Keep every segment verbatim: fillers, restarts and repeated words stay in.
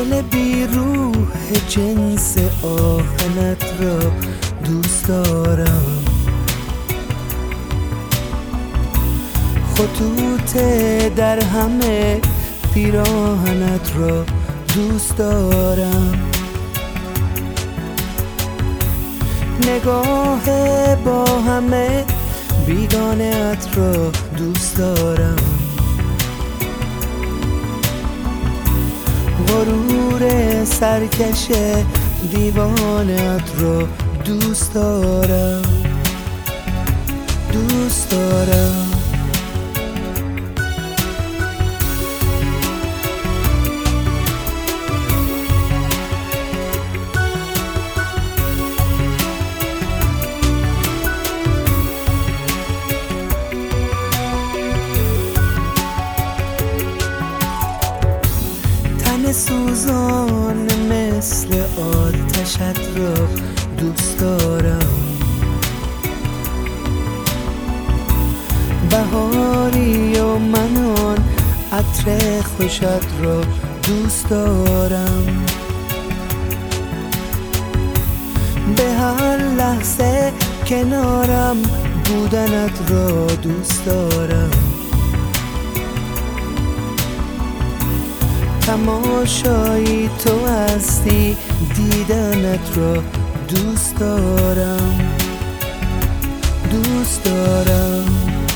دل بی روح جنس آهنت را دوست دارم، خطوط در همه پیراهنت را دوست دارم، نگاه با همه بیگانه‌ات را دوست دارم، غرور سرکش دیوانه‌ات را دوست دارم، دوست دارم. سوزان مثل آتشت را دوست دارم، بهاری و من آن عطر خوشت را دوست دارم، به هر لحظه کنارم بودنت را دوست دارم، تماشایی تو هستی دیدنت را دوست دارم، دوست دارم.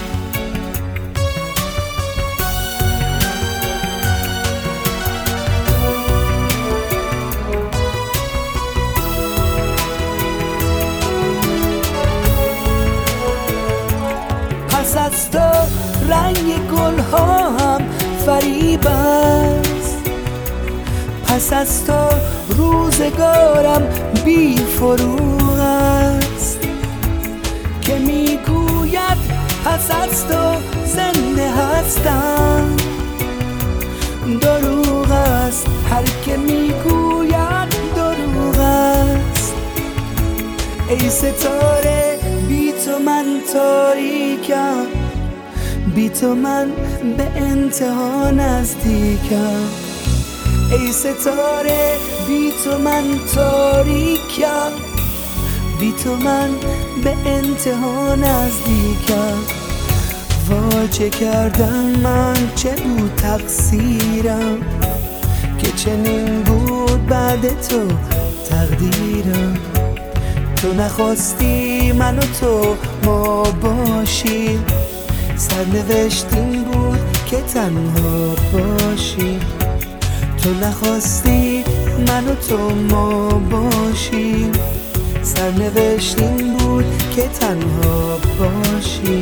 پس از تو رنگ گلها هم فریب است، پس از تو روزگارم بی فروغ است، که میگوید پس از تو زنده هستم، دروغ است هر که میگوید دروغ است. ای ستاره بی تو من تاریکم، بی تو من به انتها نزدیکم، ای ستاره بی تو من تاریکم، بی تو من به انتها نزدیکم. وا چه کردم من، چه بود تقصیرم، که چنین بود بعد تو تقدیرم. تو نخواستی من و تو ما باشیم، سرنوشت این بود که تنها باشیم. تو نخواستی من و تو ما باشیم، سرنوشت این بود که تنها باشیم.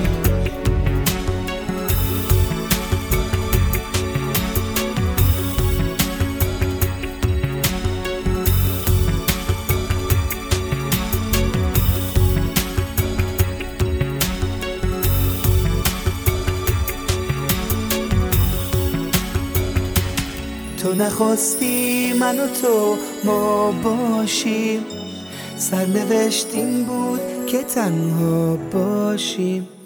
تو نخواستی من و تو ما باشیم، سرنوشت این بود که تنها باشیم.